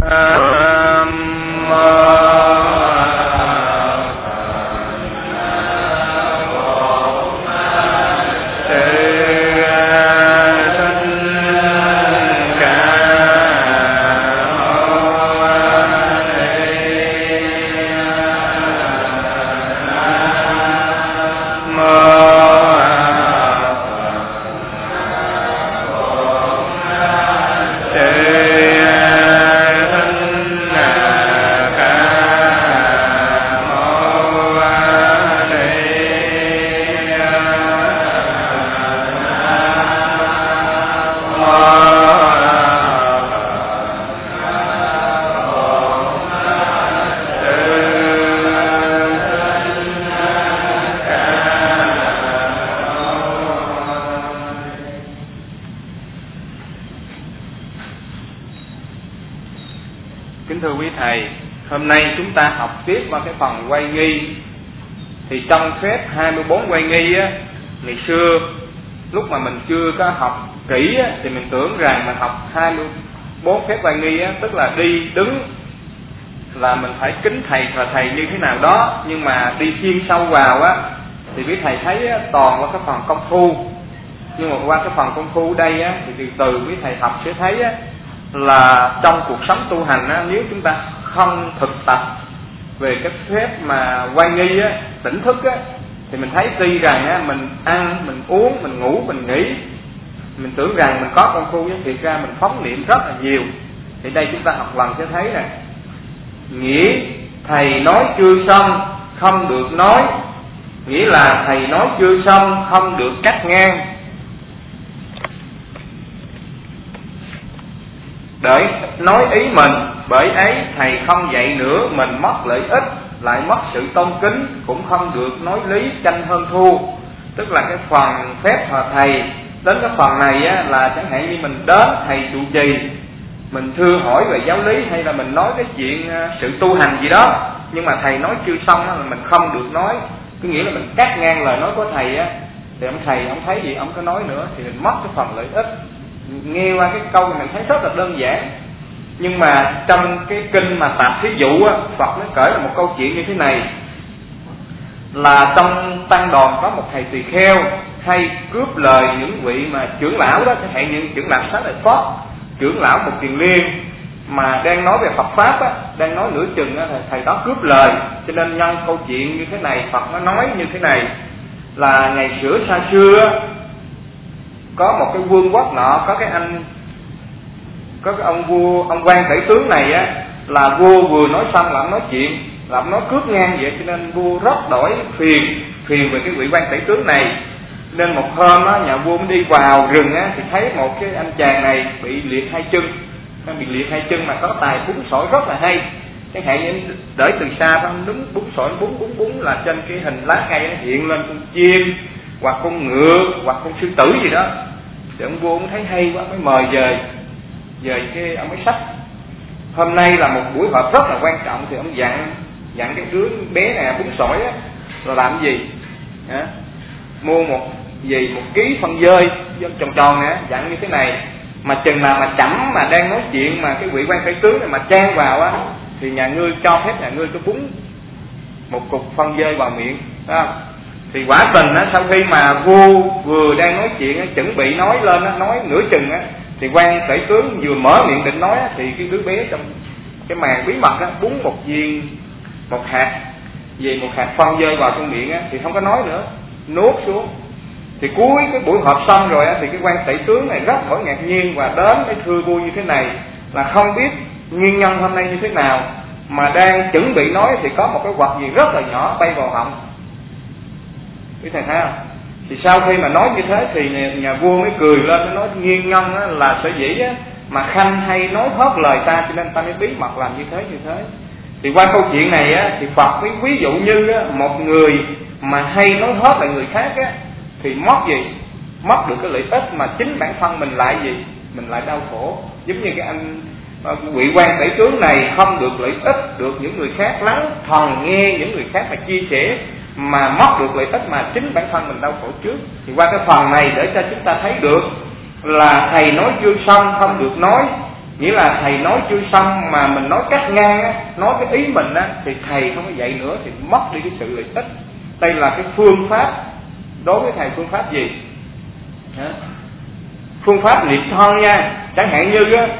Hôm nay chúng ta học tiếp qua cái phần quay nghi. Thì trong phép 24 quay nghi á, ngày xưa lúc mà mình chưa có học kỹ á, thì mình tưởng rằng mình học 24 phép quay nghi á, tức là đi đứng là mình phải kính thầy thờ thầy như thế nào đó. Nhưng mà đi chuyên sâu vào á, thì quý thầy thấy á, toàn qua cái phần công phu. Nhưng mà qua cái phần công phu đây á, thì từ quý thầy học sẽ thấy á, là trong cuộc sống tu hành á, nếu chúng ta không thực tập về cái phép mà quay nghi á, tỉnh thức á, thì mình thấy tuy rằng á, mình ăn, mình uống, mình ngủ, mình nghỉ, mình tưởng rằng mình có công phu, nhưng thiệt ra mình phóng niệm rất là nhiều. Thì đây chúng ta học lần sẽ thấy nè, nghĩa thầy nói chưa xong không được nói, nghĩa là thầy nói chưa xong không được cắt ngang. Đợi nói ý mình, bởi ấy thầy không dạy nữa, mình mất lợi ích, lại mất sự tôn kính, cũng không được nói lý tranh hơn thua. Tức là cái phần phép thờ thầy, đến cái phần này á, là chẳng hạn như mình đến thầy trụ trì, mình thưa hỏi về giáo lý, hay là mình nói cái chuyện sự tu hành gì đó, nhưng mà thầy nói chưa xong á, là mình không được nói. Có nghĩa là mình cắt ngang lời nói của thầy á, thì ông thầy ông thấy gì ông có nói nữa, thì mình mất cái phần lợi ích. Nghe qua cái câu này mình thấy rất là đơn giản, nhưng mà trong cái kinh mà Tạp Thí Dụ á, Phật nó kể là một câu chuyện như thế này, là trong tăng đoàn có một thầy tỳ kheo hay cướp lời những vị mà trưởng lão đó, chẳng hạn như trưởng lão Xá Lợi Phất, trưởng lão một Kiền Liên mà đang nói về Phật pháp á, đang nói nửa chừng á, thầy đó cướp lời. Cho nên nhân câu chuyện như thế này, Phật nó nói như thế này, là ngày xa xưa có một cái vương quốc nọ, có cái ông vua, ông quan tể tướng này á, là vua vừa nói xong là ông nói chuyện, là ông nói cướp ngang vậy. Cho nên vua rất đổi phiền về cái vị quan tể tướng này. Nên một hôm á, nhà vua mới đi vào rừng á, thì thấy một cái anh chàng này bị liệt hai chân, bị liệt hai chân mà có tài búng sỏi rất là hay. Chẳng hạn như để từ xa ông đứng búng sỏi, búng là trên cái hình lá cây nó hiện lên con chim hoặc con ngựa hoặc con sư tử gì đó. Thì ông vua cũng thấy hay quá, mới mời về cái ông mới sách. Hôm nay là một buổi họp rất là quan trọng, thì ông dặn cái đứa bé này búng sỏi á, rồi làm cái gì? Mua một ký phân dơi tròn tròn nè, dặn như thế này, mà chừng nào mà chậm mà đang nói chuyện mà cái vị quan tể tướng này mà trang vào á, thì nhà ngươi cho phép nhà ngươi có búng một cục phân dơi vào miệng, phải không? Thì quả tình á, sau khi mà vua vừa đang nói chuyện á, chuẩn bị nói lên á, nói nửa chừng á, thì quan tể tướng vừa mở miệng định nói á, thì cái đứa bé trong cái màn bí mật á, búng một hạt phân dơi vào trong miệng á, thì không có nói nữa, nuốt xuống. Thì cuối cái buổi họp xong rồi á, thì cái quan tể tướng này rất là ngạc nhiên và đến cái thưa vua như thế này, là không biết nguyên nhân hôm nay như thế nào mà đang chuẩn bị nói thì có một cái vật gì rất là nhỏ bay vào họng. Quý thầy thấy không? Thì sau khi mà nói như thế thì nhà vua mới cười lên, nó nói nguyên nhân á, là sở dĩ á, mà Khanh hay nói hết lời ta, cho nên ta mới bí mật làm như thế. Thì qua câu chuyện này á, thì Phật mới ví dụ như á, một người mà hay nói hết lại người khác á, thì mất gì? Mất được cái lợi ích mà chính bản thân mình lại gì? Mình lại đau khổ. Giống như cái anh vị quan tể tướng này không được lợi ích, được những người khác lắng thầm nghe những người khác mà chia sẻ, mà mất được lợi ích mà chính bản thân mình đau khổ trước. Thì qua cái phần này để cho chúng ta thấy được là thầy nói chưa xong không được nói, Nghĩa là thầy nói chưa xong mà mình nói cắt ngang á, nói cái ý mình á, thì thầy không có dạy nữa thì mất đi cái sự lợi ích. Đây là cái phương pháp. Đối với thầy phương pháp gì? Phương pháp niệm thân nha. Chẳng hạn như á,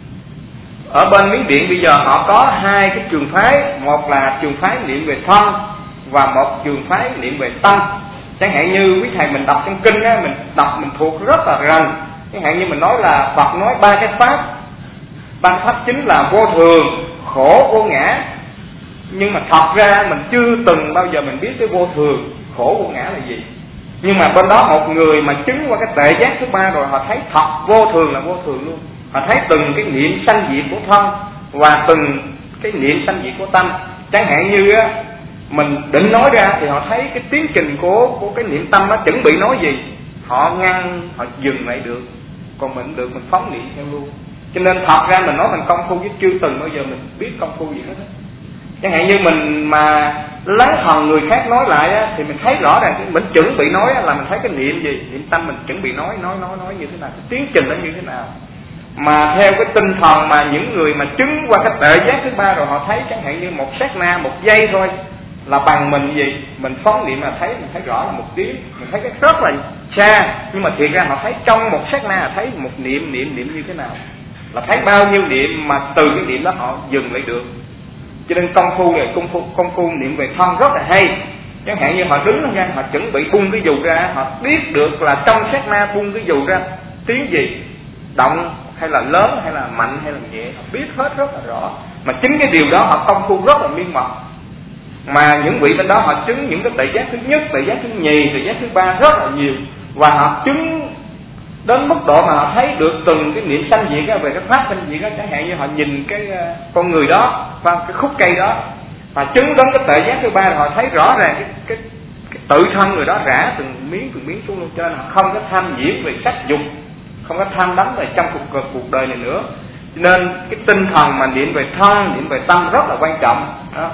ở bên Miến Điện bây giờ họ có hai cái trường phái. Một là trường phái niệm về thân và một trường phái niệm về tâm. Chẳng hạn như quý thầy mình đọc trong kinh á, mình đọc mình thuộc rất là rành. Chẳng hạn như mình nói là Phật nói ba cái pháp. Ba pháp chính là vô thường, khổ, vô ngã. Nhưng mà thật ra mình chưa từng bao giờ mình biết cái vô thường, khổ, vô ngã là gì. Nhưng mà bên đó một người mà chứng qua cái tuệ giác thứ ba rồi, họ thấy thật vô thường là vô thường luôn. Họ thấy từng cái niệm sanh diệt của thân và từng cái niệm sanh diệt của tâm. Chẳng hạn như á, mình định nói ra thì họ thấy cái tiến trình của cái niệm tâm nó chuẩn bị nói gì, họ ngăn, họ dừng lại được. Còn mình được, mình phóng niệm theo luôn. Cho nên thật ra mình nói thành công phu chứ chưa từng bao giờ mình biết công phu gì hết á. Chẳng hạn như mình mà lắng thần người khác nói lại á, thì mình thấy rõ ràng mình chuẩn bị nói á, là mình thấy cái niệm gì, niệm tâm mình chuẩn bị nói như thế nào, cái tiến trình nó như thế nào. Mà theo cái tinh thần mà những người mà chứng qua cái tuệ giác thứ ba rồi, họ thấy chẳng hạn như một sát na, một giây thôi là bằng mình gì, mình phóng niệm là thấy, mình thấy rõ là một tiếng, mình thấy cái rất là xa, nhưng mà thiệt ra họ thấy trong một sát na là thấy một niệm như thế nào, là thấy bao nhiêu niệm mà từ cái niệm đó họ dừng lại được. Cho nên công phu này công phu niệm về thân rất là hay. Chẳng hạn như họ đứng ra, họ chuẩn bị bung cái dù ra, họ biết được là trong sát na bung cái dù ra tiếng gì, động hay là lớn hay là mạnh hay là nhẹ, họ biết hết rất là rõ. Mà chính cái điều đó họ công phu rất là miên mật. Mà những vị bên đó họ chứng những cái tuệ giác thứ nhất, tuệ giác thứ nhì, tuệ giác thứ ba rất là nhiều. Và họ chứng đến mức độ mà họ thấy được từng cái niệm sanh diệt về cái pháp sanh diệt đó. Chẳng hạn như họ nhìn cái con người đó và cái khúc cây đó, và chứng đến cái tuệ giác thứ ba, họ thấy rõ ràng cái tự thân người đó rã từng miếng xuống luôn. Cho nên họ không có tham nhiễm về sắc dục, không có tham đắm về trong cuộc đời này nữa. Cho nên cái tinh thần mà niệm về thân, niệm về tâm rất là quan trọng đó.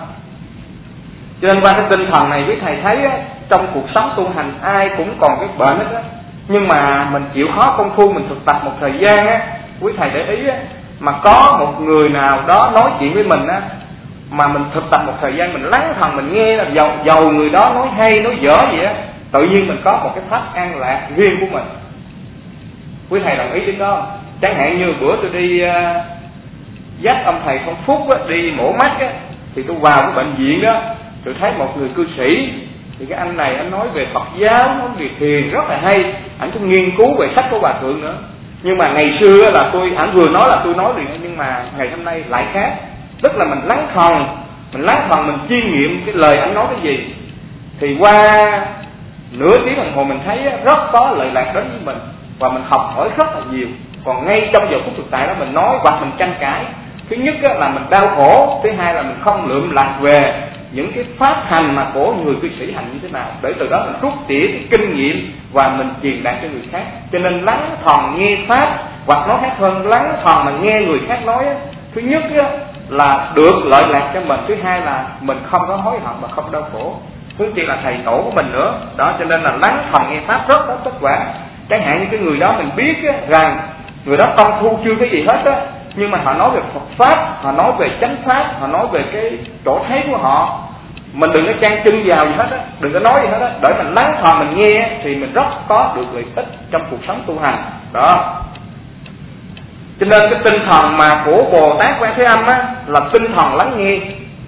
Cho nên qua cái tinh thần này quý thầy thấy á, trong cuộc sống tu hành ai cũng còn cái bệnh hết á. Nhưng mà mình chịu khó công phu, mình thực tập một thời gian á, quý thầy để ý á, mà có một người nào đó nói chuyện với mình á, mà mình thực tập một thời gian, mình lắng thần, mình nghe là dầu người đó nói hay, nói dở gì á, tự nhiên mình có một cái pháp an lạc riêng của mình. Quý thầy đồng ý đến đó. Chẳng hạn như bữa tôi đi dắt ông thầy Phong Phúc á, đi mổ mắt á, thì tôi vào cái bệnh viện đó, tôi thấy một người cư sĩ. Thì cái anh này anh nói về Phật giáo, nói về thiền rất là hay. Anh cũng nghiên cứu về sách của Hòa Thượng nữa. Nhưng mà ngày xưa là anh vừa nói là tôi nói liền, nhưng mà ngày hôm nay lại khác. Tức là mình lắng thần, mình chiêm nghiệm cái lời anh nói cái gì. Thì qua nửa tiếng đồng hồ mình thấy rất có lợi lạc đến với mình, và mình học hỏi rất là nhiều. Còn ngay trong giờ phút thực tại đó mình nói hoặc mình tranh cãi, thứ nhất là mình đau khổ, thứ hai là mình không lượm lặt về những cái pháp hành mà của người cư sĩ hành như thế nào, để từ đó mình rút tỉa cái kinh nghiệm và mình truyền đạt cho người khác. Cho nên lắng thần nghe pháp, hoặc nói khác hơn, lắng thần mà nghe người khác nói, thứ nhất là được lợi lạc cho mình, thứ hai là mình không có hối hận và không đau khổ. Thứ chi là thầy tổ của mình nữa đó. Cho nên là lắng thần nghe pháp rất có kết quả. Chẳng hạn như cái người đó mình biết rằng người đó công phu chưa cái gì hết á, nhưng mà họ nói về Phật pháp, họ nói về chánh pháp, họ nói về cái chỗ thấy của họ, mình đừng có trang chân vào gì hết á, đừng có nói gì hết á, để mình lắng thầm mình nghe thì mình rất có được lợi ích trong cuộc sống tu hành đó. Cho nên cái tinh thần mà của Bồ Tát Quan Thế Âm á là tinh thần lắng nghe.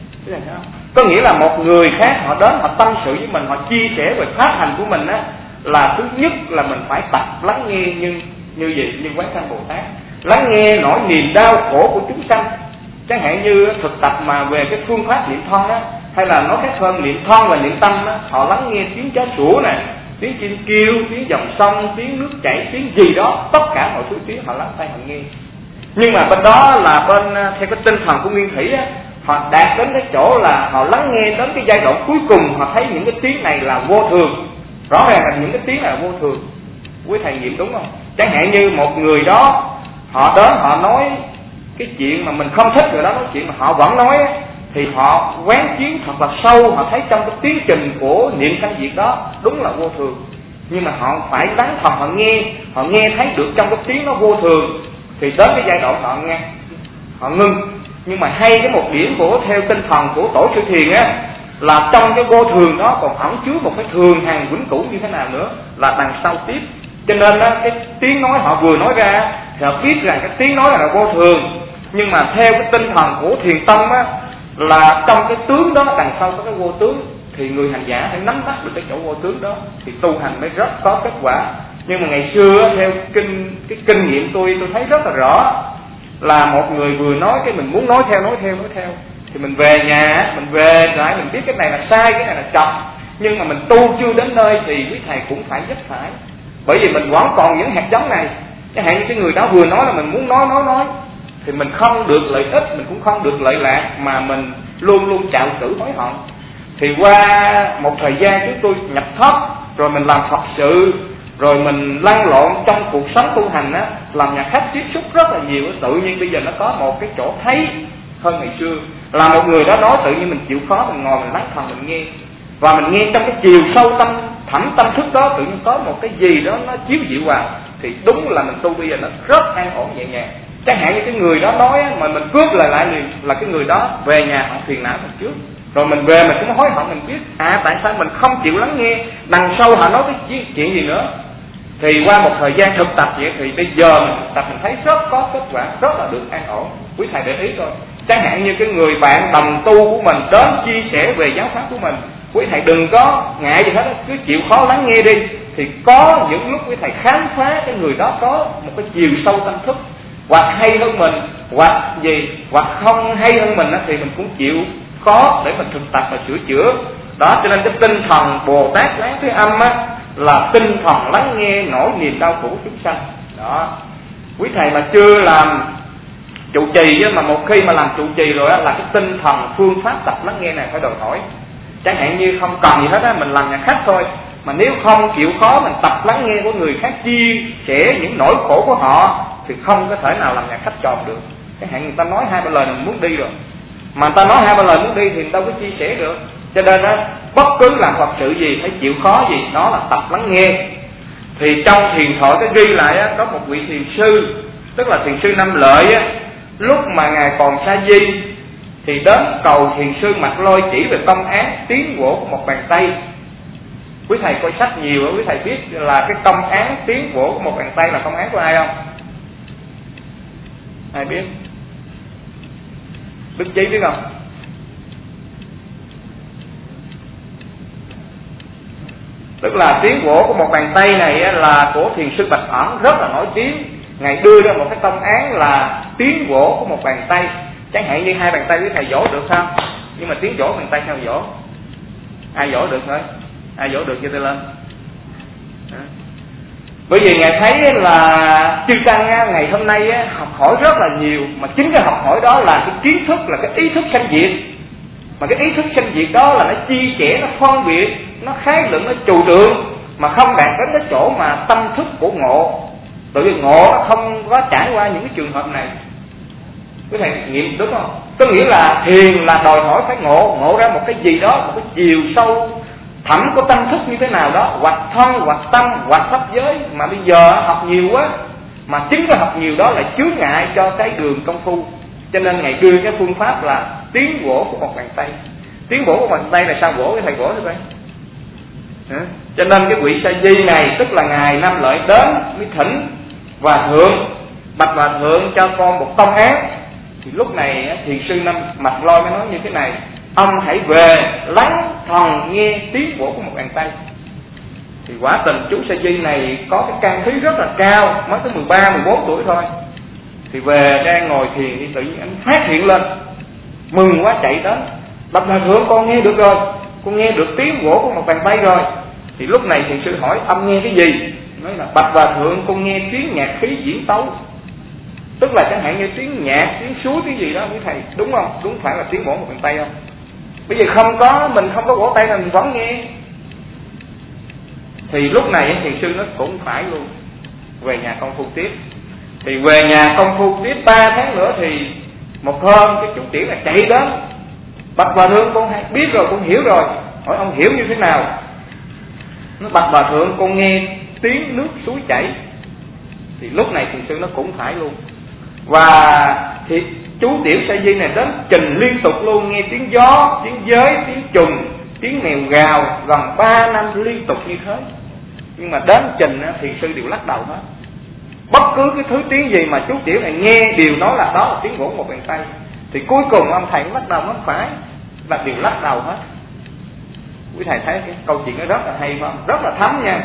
Có nghĩa là một người khác họ đến họ tâm sự với mình, họ chia sẻ về pháp hành của mình á, là thứ nhất là mình phải tập lắng nghe như gì, như Quán Sanh Bồ Tát, lắng nghe nỗi niềm đau khổ của chúng sanh. Chẳng hạn như thực tập mà về cái phương pháp niệm thân á, hay là nói khác hơn, niệm thân và niệm tâm á, họ lắng nghe tiếng chó sủa này, tiếng chim kêu, tiếng dòng sông, tiếng nước chảy, tiếng gì đó, tất cả mọi thứ tiếng họ lắng tai họ nghe. Nhưng mà bên đó là bên theo cái tinh thần của Nguyên Thủy á, họ đạt đến cái chỗ là họ lắng nghe đến cái giai đoạn cuối cùng, họ thấy những cái tiếng này là vô thường. Rõ ràng là những cái tiếng này là vô thường. Quý thầy nghiệm đúng không? Chẳng hạn như một người đó họ đến họ nói cái chuyện mà mình không thích, người đó nói chuyện mà họ vẫn nói á, thì họ quán chiếu thật là sâu, họ thấy trong cái tiến trình của niệm sanh diệt đó đúng là vô thường. Nhưng mà họ phải lắng thần, họ nghe thấy được trong cái tiếng nó vô thường, thì đến cái giai đoạn họ nghe, họ ngưng. Nhưng mà hay cái một điểm của theo tinh thần của tổ sư thiền á, là trong cái vô thường đó còn ẩn chứa một cái thường hàng vĩnh cửu như thế nào nữa, là đằng sau tiếp. Cho nên á, cái tiếng nói họ vừa nói ra thì họ biết rằng cái tiếng nói là vô thường, nhưng mà theo cái tinh thần của thiền tông á, là trong cái tướng đó đằng sau có cái vô tướng, thì người hành giả phải nắm bắt được cái chỗ vô tướng đó thì tu hành mới rất có kết quả. Nhưng mà ngày xưa theo cái kinh nghiệm tôi thấy rất là rõ, là một người vừa nói cái mình muốn nói theo thì mình về nhà, mình về lại mình biết cái này là sai, cái này là chậm, nhưng mà mình tu chưa đến nơi thì quý thầy cũng phải giúp phải, bởi vì mình vẫn còn những hạt giống này. Chẳng hạn như cái người đó vừa nói là mình muốn nói thì mình không được lợi ích, mình cũng không được lợi lạc, mà mình luôn luôn trạo cử hối hận. Thì qua một thời gian chúng tôi nhập thấp, rồi mình làm Phật sự, rồi mình lăn lộn trong cuộc sống tu hành á, làm nhà khách tiếp xúc rất là nhiều, tự nhiên bây giờ nó có một cái chỗ thấy hơn ngày xưa. Là một người đó nói tự nhiên mình chịu khó, mình ngồi mình lắng thần mình nghe, và mình nghe trong cái chiều sâu thẳm tâm thức đó, tự nhiên có một cái gì đó nó chiếu dịu vào, thì đúng là mình tu bây giờ nó rất an ổn nhẹ nhàng. Chẳng hạn như cái người đó nói á, mà mình cướp lại liền, là cái người đó về nhà họ phiền não mình trước, rồi mình về mình cũng hối hận, mình biết tại sao mình không chịu lắng nghe, đằng sau họ nói cái chuyện gì nữa. Thì qua một thời gian thực tập vậy thì bây giờ mình thực tập mình thấy rất có kết quả, rất là được an ổn. Quý thầy để ý thôi, chẳng hạn như cái người bạn đồng tu của mình đến chia sẻ về giáo pháp của mình, quý thầy đừng có ngại gì hết, cứ chịu khó lắng nghe đi. Thì có những lúc quý thầy khám phá cái người đó có một cái chiều sâu tâm thức, hoặc hay hơn mình, hoặc không hay hơn mình đó, thì mình cũng chịu khó để mình thực tập và sửa chữa. Đó, cho nên cái tinh thần Bồ Tát Quán Thế Âm á, là tinh thần lắng nghe nỗi niềm đau khổ của chúng sanh. Đó, quý thầy mà chưa làm trụ trì á, mà một khi mà làm trụ trì rồi á, là cái tinh thần phương pháp tập lắng nghe này phải đòi hỏi. Chẳng hạn như không cần gì hết á, mình làm nhà khách thôi, mà nếu không chịu khó mình tập lắng nghe của người khác chia sẻ những nỗi khổ của họ thì không có thể nào làm nhà khách tròn được. Chẳng hạn người ta nói 2-3 lời mình muốn đi rồi, mà người ta nói 2-3 lời muốn đi thì người ta có chia sẻ được. Cho nên á, bất cứ làm Phật sự gì phải chịu khó gì, đó là tập lắng nghe. Thì trong thiền thoại có ghi lại á, có một vị thiền sư, tức là thiền sư Năm Lợi á, lúc mà ngài còn sa di thì đến cầu thiền sư Mạc Lôi chỉ về công án tiến vỗ của một bàn tay. Quý thầy coi sách nhiều, quý thầy biết là cái công án tiến vỗ của một bàn tay là công án của ai không? Ai biết? Đức Chí biết không? Tức là tiếng vỗ của một bàn tay này là của thiền sư Bạch Ẩn, rất là nổi tiếng. Ngài đưa ra một cái công án là tiếng vỗ của một bàn tay. Chẳng hạn như 2 bàn tay với thầy vỗ được không? Nhưng mà tiếng vỗ bàn tay sao vỗ? Ai vỗ được thôi? Ai vỗ được cho tôi lên. Bởi vì ngài thấy là chư tăng ngày hôm nay học hỏi rất là nhiều, mà chính cái học hỏi đó là cái kiến thức, là cái ý thức sanh diệt. Mà cái ý thức sanh diệt đó là nó chia sẻ, nó phân biệt, nó khái luận, nó trừu tượng, mà không đạt đến cái chỗ mà tâm thức của ngộ. Tự vì ngộ nó không có trải qua những cái trường hợp này. Cái thầy nghiệm đúng không? Có nghĩa là thiền là đòi hỏi phải ngộ ra một cái gì đó, một cái chiều sâu thẳm của tâm thức như thế nào đó, hoặc thân, hoặc tâm, hoặc pháp giới. Mà bây giờ học nhiều quá, mà chính cái học nhiều đó lại chướng ngại cho cái đường công phu. Cho nên ngài đưa cái phương pháp là tiếng vỗ của một bàn tay. Tiếng vỗ của bàn tay là sao vỗ? Cái thầy vỗ thôi. Cho nên cái vị sa di này, tức là ngài Năm Lợi đến mới thỉnh Hòa Thượng, bạch Hòa Thượng cho con một công án. Thì lúc này thiền sư Mạc Lôi mới nói như thế này: ông hãy về lắng thần nghe tiếng vỗ của một bàn tay. Thì quả tình chú sa di này có cái căn khí rất là cao, mới tới 13-14 tuổi thôi. Thì về đang ngồi thiền thì tự nhiên anh phát hiện lên, mừng quá chạy đến: bạch Hòa Thượng, con nghe được rồi, con nghe được tiếng vỗ của một bàn tay rồi. Thì lúc này thiền sư hỏi: ông nghe cái gì? Nói là bạch Hòa Thượng, con nghe tiếng nhạc khí diễn tấu. Tức là chẳng hạn như tiếng nhạc, tiếng suối, tiếng gì đó quý thầy, đúng không? Đúng phải là tiếng vỗ một bàn tay không? Bây giờ không có, mình không có vỗ tay là mình vẫn nghe. Thì lúc này thiền sư nó cũng phải luôn về nhà công phu tiếp. Thì về nhà công phu tiếp 3 tháng nữa thì một hôm cái chú tiểu là chạy đến: bạch Hòa Thượng, con biết rồi, con hiểu rồi. Hỏi ông hiểu như thế nào? Nó: bạch Hòa Thượng, con nghe tiếng nước suối chảy. Thì lúc này thiền sư nó cũng phải luôn Và thì chú tiểu sa di này đến trình liên tục luôn, nghe tiếng gió, tiếng giới, tiếng trùng, tiếng mèo gào gần 3 năm liên tục như thế. Nhưng mà đến trình thì sư đều lắc đầu hết. Bất cứ cái thứ tiếng gì mà chú tiểu này nghe đều nói là đó là tiếng vỗ một bàn tay. Thì cuối cùng ông thầy lắc đầu không phải, và đều lắc đầu hết. Quý thầy thấy cái câu chuyện đó rất là hay không? Rất là thấm nha.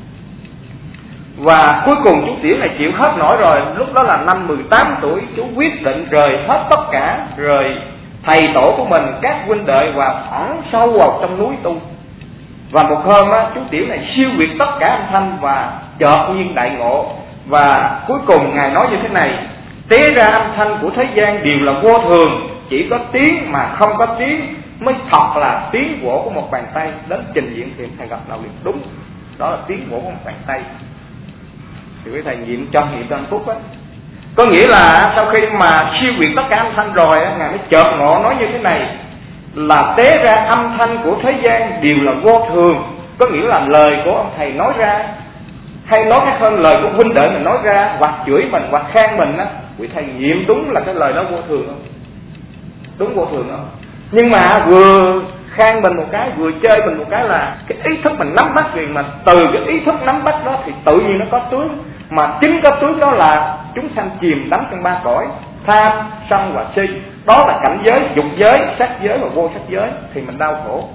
Và cuối cùng chú tiểu này chịu hết nổi rồi. Lúc đó là năm 18 tuổi, chú quyết định rời hết tất cả, rời thầy tổ của mình, các huynh đệ, và ẩn sâu vào trong núi tu. Và một hôm á, chú tiểu này siêu việt tất cả âm thanh và chợt nhiên đại ngộ. Và cuối cùng ngài nói như thế này: tế ra âm thanh của thế gian đều là vô thường, chỉ có tiếng mà không có tiếng mới thật là tiếng vỗ của một bàn tay. Đến trình diễn thì thầy gặp đầu liền đúng, đó là tiếng vỗ của một bàn tay. Thì quý thầy nghiệm cho hạnh phúc á. Có nghĩa là sau khi mà siêu việt tất cả âm thanh rồi á, ngài mới chợt ngộ nói như thế này là tế ra âm thanh của thế gian đều là vô thường. Có nghĩa là lời của ông thầy nói ra, hay nói khác hơn lời của huynh đệ mình nói ra, hoặc chửi mình hoặc khen mình á, quý thầy nghiệm đúng là cái lời đó vô thường không? Đúng vô thường không? Nhưng mà vừa khen mình một cái, vừa chơi mình một cái là cái ý thức mình nắm bắt liền, mà từ cái ý thức nắm bắt đó thì tự nhiên nó có tướng. Mà chính cái tướng đó là chúng sanh chìm đắm trong 3 cõi: tham, sân và si. Đó là cảnh giới, dục giới, sắc giới và vô sắc giới. Thì mình đau khổ.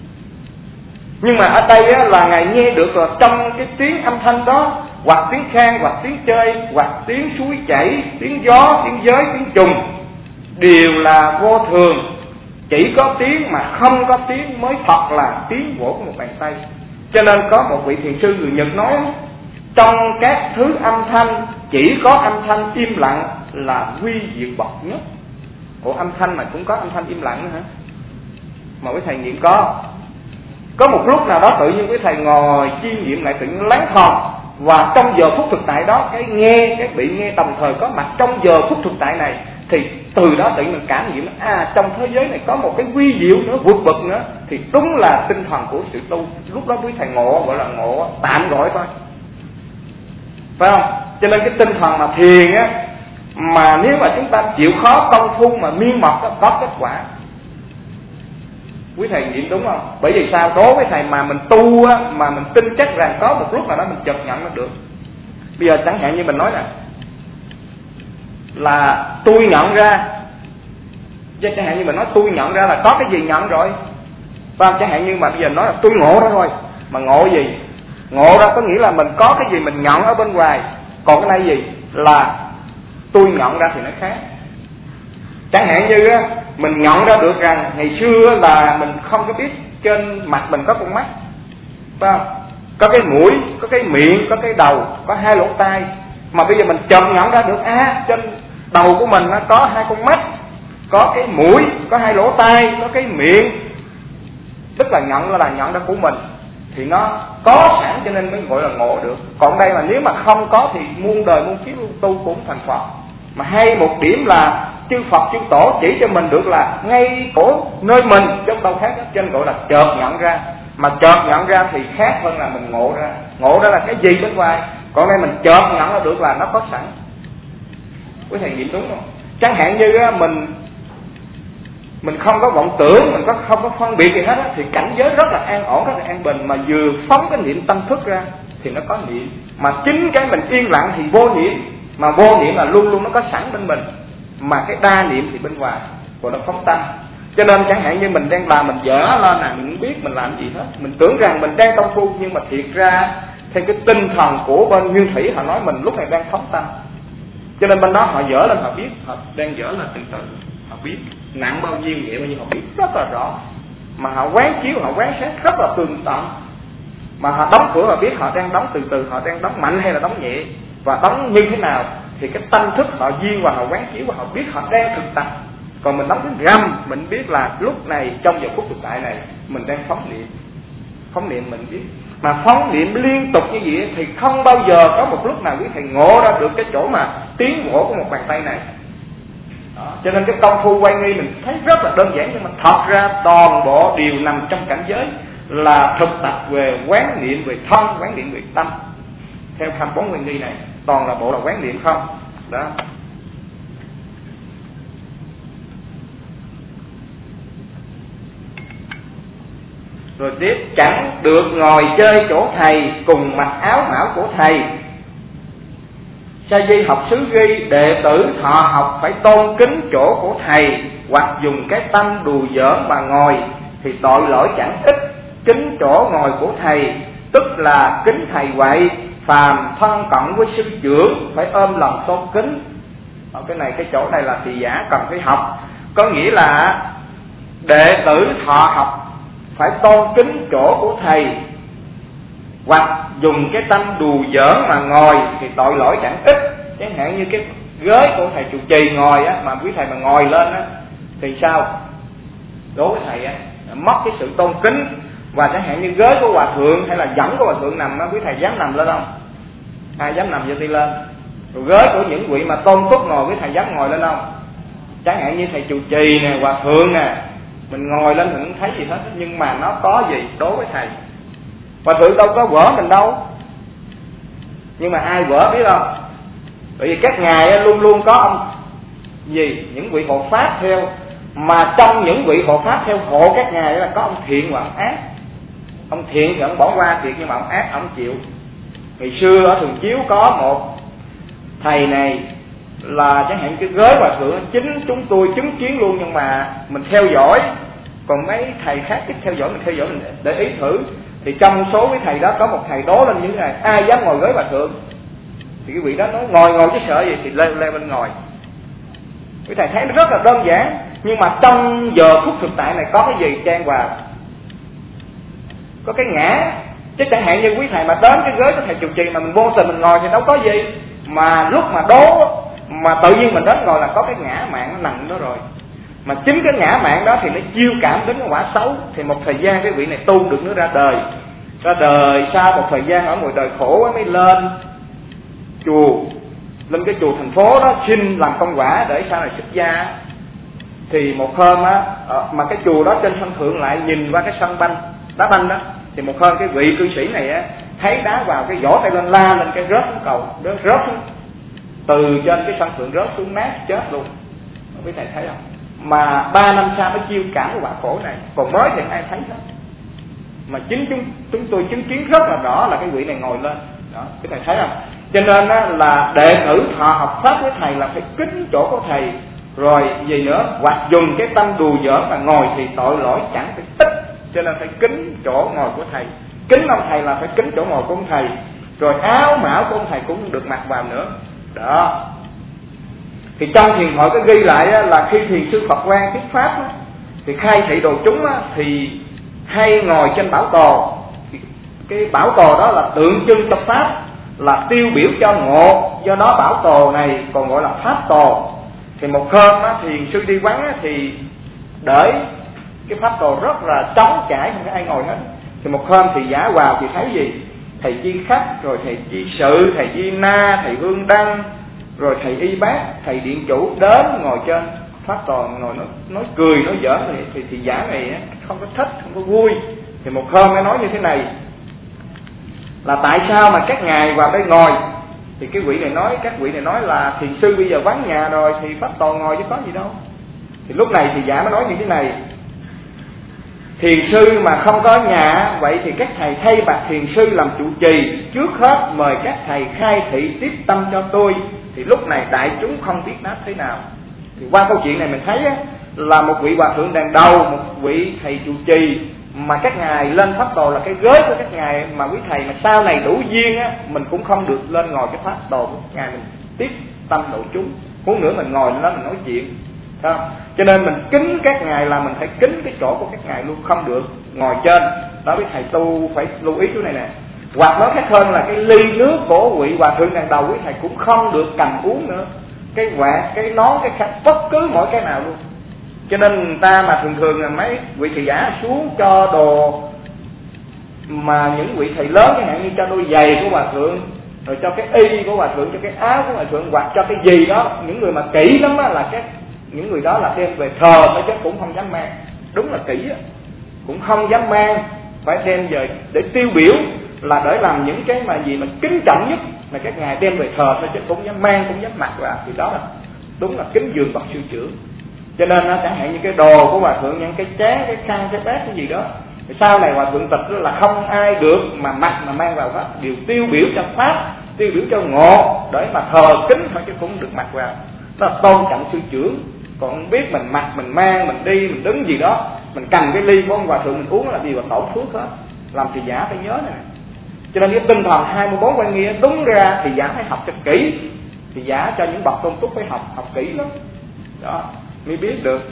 Nhưng mà ở đây á, là ngài nghe được là trong cái tiếng âm thanh đó, hoặc tiếng khen, hoặc tiếng chơi, hoặc tiếng suối chảy, tiếng gió, tiếng giới, tiếng trùng, đều là vô thường. Chỉ có tiếng mà không có tiếng mới thật là tiếng vỗ của một bàn tay. Cho nên có một vị thiền sư người Nhật nói, trong các thứ âm thanh chỉ có âm thanh im lặng là huy diệu bậc nhất. Ủa, âm thanh mà cũng có âm thanh im lặng nữa hả? Mà quý thầy nghiệm có một lúc nào đó tự nhiên quý thầy ngồi chiêm nghiệm lại, tự nhiên lắng thòng. Và trong giờ phút thực tại đó, cái nghe, cái bị nghe đồng thời có mặt trong giờ phút thực tại này. Thì từ đó tự nhiên mình cảm nghiệm trong thế giới này có một cái quy diệu nữa, vượt bậc nữa. Thì đúng là tinh thần của sự tu. Lúc đó quý thầy ngộ, gọi là ngộ tạm gọi thôi, phải không? Cho nên cái tinh thần mà thiền á, mà nếu mà chúng ta chịu khó công phu mà miên mật có kết quả. Quý thầy nghiệm đúng không? Bởi vì sao? Đối với thầy mà mình tu á, mà mình tin chắc rằng có một lúc nào đó mình chợt nhận nó được. Bây giờ chẳng hạn như mình nói là tôi nhận ra, chẳng hạn như mình nói tôi nhận ra là có cái gì nhận rồi, phải không? Chẳng hạn như mà bây giờ nói là tôi ngộ ra thôi. Mà ngộ gì? Ngộ ra có nghĩa là mình có cái gì mình nhận ở bên ngoài. Còn cái này gì? Là tôi nhận ra thì nó khác. Chẳng hạn như á, mình nhận ra được rằng ngày xưa là mình không có biết trên mặt mình có con mắt, phải không? Có cái mũi, có cái miệng, có cái đầu, có 2 lỗ tai. Mà bây giờ mình chợt nhận ra được trên đầu của mình nó có 2 con mắt, có cái mũi, có 2 lỗ tai, có cái miệng. Tức là nhận ra của mình. Thì nó có sẵn cho nên mới gọi là ngộ được. Còn đây mà nếu mà không có thì muôn đời muôn kiếp tu cũng thành Phật. Mà hay một điểm là chư Phật chư Tổ chỉ cho mình được là ngay ở nơi mình, chứ đâu khác hết. Cho nên gọi là chợt nhận ra. Mà chợt nhận ra thì khác hơn là mình ngộ ra. Ngộ ra là cái gì bên ngoài. Còn đây mình chợt nhận ra được là nó có sẵn. Quý thầy nghiệm đúng không? Chẳng hạn như mình không có vọng tưởng, mình không có phân biệt gì hết á, thì cảnh giới rất là an ổn, rất là an bình. Mà vừa phóng cái niệm tâm thức ra thì nó có niệm. Mà chính cái mình yên lặng thì vô niệm. Mà vô niệm là luôn luôn nó có sẵn bên mình. Mà cái đa niệm thì bên ngoài, còn nó phóng tâm. Cho nên chẳng hạn như mình đang làm, mình dở lên là mình không biết mình làm gì hết. Mình tưởng rằng mình đang công phu, nhưng mà thiệt ra theo cái tinh thần của bên Nguyên Thủy họ nói mình lúc này đang phóng tâm. Cho nên bên đó họ dở lên, họ biết họ đang dở lên từ từ, họ biết nặng bao nhiêu nhẹ bao nhiêu họ biết rất là rõ. Mà họ quán chiếu, họ quán sát rất là tường tận. Mà họ đóng cửa họ biết họ đang đóng từ từ, họ đang đóng mạnh hay là đóng nhẹ, và đóng như thế nào. Thì cái tâm thức họ duyên và họ quán chiếu và họ biết họ đang thực tập. Còn mình đóng cái râm, mình biết là lúc này trong giờ phút thực tại này mình đang phóng niệm. Phóng niệm mình biết. Mà phóng niệm liên tục như vậy thì không bao giờ có một lúc nào quý thầy ngộ ra được cái chỗ mà tiếng vỗ của một bàn tay này. Đó. Cho nên cái công phu quay nghi mình thấy rất là đơn giản, nhưng mà thật ra toàn bộ đều nằm trong cảnh giới là thực tập về quán niệm về thân, quán niệm về tâm. Theo 24 nguyên nghi này toàn là bộ là quán niệm không. Đó. Rồi tiếp: chẳng được ngồi chơi chỗ thầy, cùng mặc áo mão của thầy. Sa di học xứ ghi: đệ tử thọ học phải tôn kính chỗ của thầy, hoặc dùng cái tâm đùa giỡn mà ngồi thì tội lỗi chẳng ít. Kính chỗ ngồi của thầy tức là kính thầy vậy. Phàm thân cận với sư trưởng phải ôm lòng tôn kính. Cái này, cái chỗ này là thị giả cần phải học. Có nghĩa là đệ tử thọ học phải tôn kính chỗ của thầy, hoặc dùng cái tâm đùa giỡn mà ngồi thì tội lỗi chẳng ít. Chẳng hạn như cái ghế của thầy trụ trì ngồi á, mà quý thầy mà ngồi lên á thì sao? Đối với thầy á, mất cái sự tôn kính. Và chẳng hạn như ghế của hòa thượng hay là dẫn của hòa thượng nằm á, quý thầy dám nằm lên không? Ai dám nằm vô đi lên? Rồi ghế của những vị mà tôn phúc ngồi, quý thầy dám ngồi lên không? Chẳng hạn như thầy trụ trì nè, hòa thượng nè, mình ngồi lên mình không thấy gì hết, nhưng mà nó có gì đối với thầy? Hòa thượng đâu có vỡ mình đâu, nhưng mà ai vỡ biết không? Bởi vì các ngài luôn luôn có ông gì, những vị hộ pháp theo, mà trong những vị hộ pháp theo hộ các ngài là có ông thiện và ông ác. Ông thiện thì ông bỏ qua thiệt, nhưng mà ông ác ông chịu. Ngày xưa ở Thường Chiếu có một thầy này là chẳng hạn cái ghế hòa thượng chính chúng tôi chứng kiến luôn, nhưng mà mình theo dõi, còn mấy thầy khác ít theo dõi, mình để ý thử. Thì trong số cái thầy đó có một thầy đố lên như thế này: ai dám ngồi ghế hòa thượng? Thì cái vị đó nói ngồi chứ sợ gì, thì leo lên ngồi. Cái thầy thấy nó rất là đơn giản, nhưng mà trong giờ phút thực tại này có cái gì trang vào? Có cái ngã. Chứ chẳng hạn như quý thầy mà đến cái ghế của thầy trụ trì mà mình vô tình mình ngồi thì đâu có gì. Mà lúc mà đố mà tự nhiên mình đến ngồi là có cái ngã mạn nó nằm đó rồi. Mà chính cái ngã mạn đó thì nó chiêu cảm đến cái quả xấu. Thì một thời gian cái vị này tu được nó ra đời. Ra đời sau một thời gian ở ngoài đời khổ mới lên chùa, lên cái chùa thành phố đó xin làm công quả để sau này xuất gia. Thì một hôm á, mà cái chùa đó trên sân thượng lại nhìn qua cái sân banh, đá banh đó. Thì một hôm cái vị cư sĩ này á thấy đá vào cái vỗ tay lên la lên cái rớt xuống cầu, rớt xuống từ trên cái sân thượng rớt xuống nát chết luôn. Quý thầy thấy không? Mà 3 năm sau mới chiêu cảm cái quả khổ này, còn mới thì ai thấy hết. Mà chính chúng tôi chứng kiến rất là rõ là cái vị này ngồi lên đó, quý thầy thấy không? Cho nên á, là đệ tử thọ học pháp với thầy là phải kính chỗ của thầy. Rồi gì nữa, hoặc dùng cái tâm đùa giỡn mà ngồi thì tội lỗi chẳng phải ít. Cho nên phải kính chỗ ngồi của thầy. Kính ông thầy là phải kính chỗ ngồi của ông thầy. Rồi áo mão của ông thầy cũng được mặc vào nữa đó. Thì trong thiền hội có ghi lại là khi thiền sư Phật Quang thuyết pháp thì khai thị đồ chúng thì hay ngồi trên bảo tồ. Thì cái bảo tồ đó là tượng trưng cho pháp, là tiêu biểu cho ngộ. Do đó bảo tồ này còn gọi là pháp tồ. Thì một hôm thiền sư đi vắng thì để cái pháp tồ rất là trống trải, không có ai ngồi hết. Thì một hôm thì giả vào thì thấy gì? Thầy Di Khách, rồi thầy Di Sự, thầy Di Na, thầy Hương Đăng, rồi thầy Y Bác, thầy Điện Chủ đến ngồi trên pháp tồ, ngồi nói cười, nói giỡn. Thì giả này không có thích, không có vui. Thì một hôm mới nói như thế này là tại sao mà các ngài vào đây ngồi? Thì các vị này nói là thiền sư bây giờ vắng nhà rồi thì pháp tồ ngồi chứ có gì đâu. Thì lúc này thì giả mới nói như thế này: thiền sư mà không có nhà, vậy thì các thầy thay bạc thiền sư làm trụ trì, trước hết mời các thầy khai thị tiếp tâm cho tôi. Thì lúc này đại chúng không biết đáp thế nào. Thì qua câu chuyện này mình thấy là một vị hòa thượng đàn đầu, một vị thầy trụ trì, mà các ngài lên pháp tồ là cái ghế của các ngài, mà quý thầy mà sau này đủ duyên mình cũng không được lên ngồi cái pháp tồ của các ngài, mình tiếp tâm độ chúng. Huống nữa mình ngồi lên đó mình nói chuyện. Không? Cho nên mình kính các ngài là mình phải kính cái chỗ của các ngài luôn, không được ngồi trên. Đó với thầy tu phải lưu ý chỗ này nè. Hoặc nói khác hơn là cái ly nước của vị hòa thượng đàn đầu quý thầy cũng không được cầm uống nữa. Cái quạt, cái nón, cái khăn, bất cứ mỗi cái nào luôn. Cho nên người ta mà thường là mấy vị thầy giả xuống cho đồ, mà những vị thầy lớn chẳng hạn như cho đôi giày của hòa thượng, rồi cho cái y của hòa thượng, cho cái áo của hòa thượng, hoặc cho cái gì đó. Những người mà kỹ lắm là những người đó là đem về thờ thôi chứ cũng không dám mang. Đúng là kỹ cũng không dám mang, phải đem về để tiêu biểu, là để làm những cái mà gì mà kính trọng nhất là các ngài đem về thờ thôi chứ cũng dám mang, cũng dám mặc vào. Thì đó là đúng là kính dường bậc sư trưởng. Cho nên chẳng hạn như cái đồ của hòa thượng, những cái chén, cái khăn, cái bát, cái gì đó Sau này hòa thượng tịch là không ai được mà mặc mà mang vào hết, đều tiêu biểu cho pháp, tiêu biểu cho ngộ để mà thờ kính thôi, chứ cũng được mặc vào. Đó là tôn trọng sư trưởng. Còn biết mình mặc, mình mang, mình đi, mình đứng gì đó, mình cầm cái ly của ông hòa thượng mình uống là gì mà tổn phước hết. Làm thì giả phải nhớ này. Cho nên cái tinh thần 24 quan nghĩa đúng ra thì giả phải học cho kỹ. Thì giả cho những bậc tôn túc phải học kỹ lắm. Đó, mới biết được.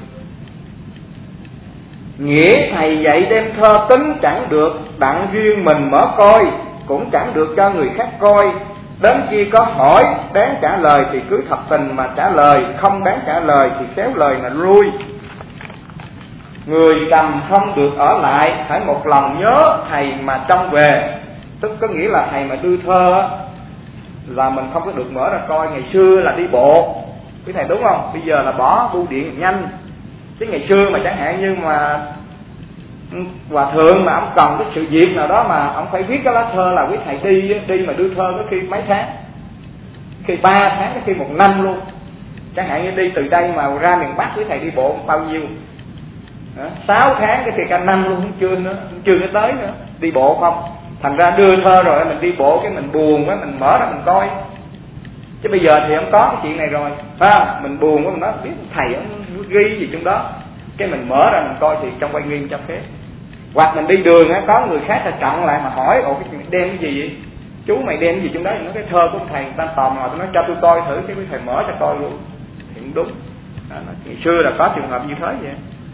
Nghĩa thầy dạy đem thơ tính chẳng được, đặng riêng mình mở coi, cũng chẳng được cho người khác coi. Đến khi có hỏi đáng trả lời thì cứ thật tình mà trả lời, không đáng trả lời thì xéo lời mà lui. Người cầm không được ở lại, phải một lòng nhớ thầy mà trông về. Tức có nghĩa là thầy mà đưa thơ là mình không có được mở ra coi. Ngày xưa là đi bộ, quý thầy đúng không? Bây giờ là bỏ bưu điện nhanh. Chứ ngày xưa mà chẳng hạn như mà hòa thượng mà ông cần cái sự việc nào đó mà ông phải viết cái lá thơ là quý thầy đi mà đưa thơ có khi mấy tháng, khi 3 tháng, có khi 1 năm luôn. Chẳng hạn như đi từ đây mà ra miền Bắc quý thầy đi bộ bao nhiêu, 6 tháng cái khi cả năm luôn, chưa có tới nữa, đi bộ không. Thành ra đưa thơ rồi mình đi bộ cái mình buồn quá, mình mở ra mình coi. Chứ bây giờ thì không có cái chuyện này rồi, phải không? Mình buồn quá mình nói biết thầy ông ghi gì trong đó, cái mình mở ra mình coi thì trong Quan Nghiêm cho phép. Hoặc mình đi đường á, có người khác ta chặn lại mà hỏi ồ cái chuyện đem cái gì vậy, chú mày đem cái gì trong đó, thì nói cái thơ của ông thầy, ta tò mò tôi nói cho tôi coi thử, cái thầy mở cho coi luôn thì cũng đúng. Đó, ngày xưa là có trường hợp như thế vậy.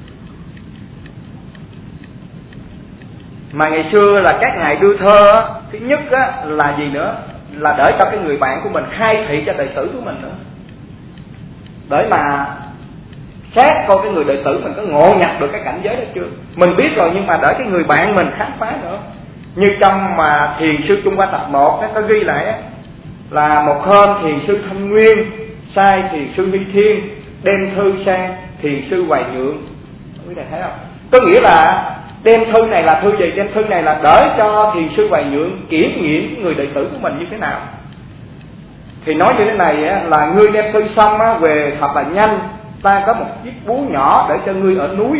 Mà ngày xưa là các ngài đưa thơ á, thứ nhất á, là gì nữa, là để cho cái người bạn của mình khai thị cho đệ tử của mình nữa, để mà xét coi cái người đệ tử mình có ngộ nhập được cái cảnh giới đó chưa. Mình biết rồi nhưng mà để cái người bạn mình khám phá nữa. Như trong mà Thiền sư Trung Hoa tập 1 nó có ghi lại á, là một hôm Thiền sư Thanh Nguyên sai Thiền sư Huy Thiên đem thư sang Thiền sư Hoài Nhượng. Quý thầy thấy không? Có nghĩa là đem thư này là thư gì? Đem thư này là để cho Thiền sư Hoài Nhượng kiểm nghiệm người đệ tử của mình như thế nào. Thì nói như thế này á, là ngươi đem thư xong á, về thật là nhanh, ta có một chiếc búa nhỏ để cho ngươi ở núi.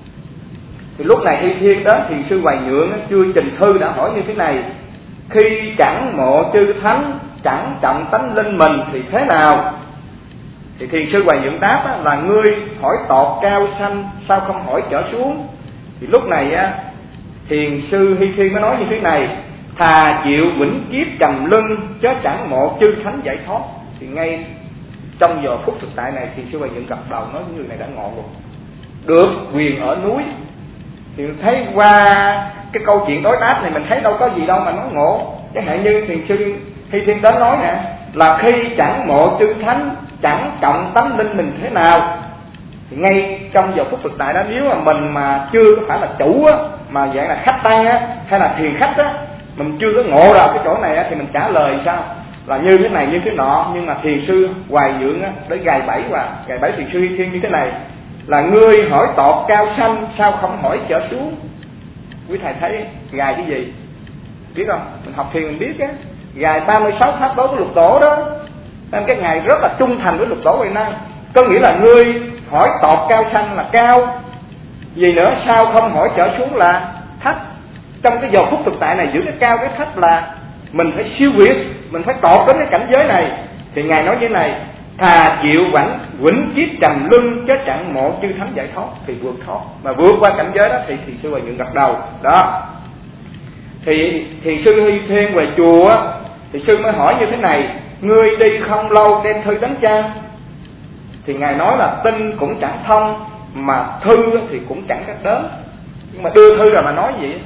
Thì lúc này Hy Thiên đến Thiền sư Hoài Nhượng chưa trình thư đã hỏi như thế này: khi chẳng mộ chư thánh, chẳng trọng tánh linh mình thì thế nào? Thì Thiền sư Hoài Nhượng đáp là ngươi hỏi tột cao sanh, sao không hỏi trở xuống? Thì lúc này á, Thiền sư Hy Thiên mới nói như thế này: thà chịu vĩnh kiếp trầm lưng, chớ chẳng mộ chư thánh giải thoát. Thì ngay trong giờ phút thực tại này Thiền sư Hoài Nhượng gật đầu nói người này đã ngộ rồi, được quyền ở núi. Thì thấy qua cái câu chuyện đối đáp này mình thấy đâu có gì đâu mà nó ngộ. Chẳng hạn như Thiền sư Hy Thiên đến nói nè, là khi chẳng mộ chư thánh, chẳng trọng tánh linh mình thế nào. Thì ngay trong giờ phút thực tại đó, nếu mà mình mà chưa phải là chủ á, mà dạng là khách tăng á, hay là thiền khách á, mình chưa có ngộ ra cái chỗ này á, thì mình trả lời sao? Là như thế này như thế nọ. Nhưng mà Thiền sư Hoài Nhượng á, để gài bẫy Thiền sư Hy Thiên như thế này: là ngươi hỏi tột cao sanh, sao không hỏi trở xuống? Quý thầy thấy gài cái gì biết không? Mình học thiền mình biết á, gài 36 pháp đối của Lục Tổ đó. Nên cái ngài rất là trung thành với Lục Tổ Huệ Năng. Có nghĩa là ngươi hỏi tột cao sanh là cao, gì nữa sao không hỏi trở xuống là thấp. Trong cái giờ phút thực tại này, giữ cái cao cái thấp là mình phải siêu việt, mình phải tột đến cái cảnh giới này. Thì ngài nói như thế này: thà chịu vĩnh kiếp trầm luân, chứ chẳng mộ chư thánh giải thoát. Thì vượt thoát, mà vượt qua cảnh giới đó thì Thiền sư Hoài Nhượng gật đầu đó. Thì Thiền sư Hy Thiên về chùa á, thì sư mới hỏi như thế này: ngươi đi không lâu đem thư đến cha? Thì ngài nói là tin cũng chẳng thông, mà thư thì cũng chẳng cách đến. Nhưng mà đưa thư rồi mà nói gì?